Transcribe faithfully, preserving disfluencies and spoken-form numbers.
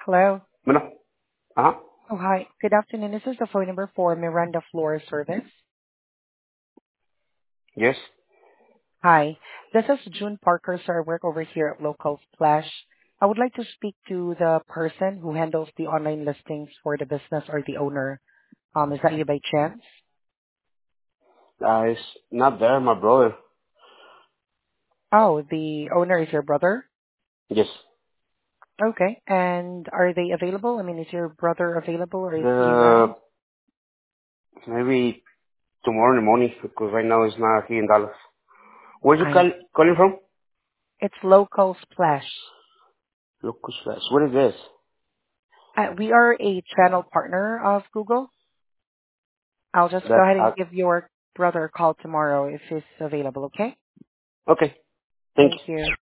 Hello. Bueno, ajá, Oh, hi. Good afternoon. This is the phone number for Miranda Floor Service. yes. Hi. This is June Parker, sir. I work over here at Local Splash. I would like to speak to the person who handles the online listings for the business or the owner. Um, is that you by chance? Uh, it's not there, my brother. Oh, the owner is your brother? Yes. Okay. And are they available? I mean, is your brother available or is he Uh, around? maybe tomorrow in the morning, because right now it's not here in Dallas. Where you I call, calling from? It's Local Splash. Locus Flash. What is this? Uh, we are a channel partner of Google. I'll just go That, ahead uh, and give your brother a call tomorrow if he's available, okay? okay. Thank you. Thank you.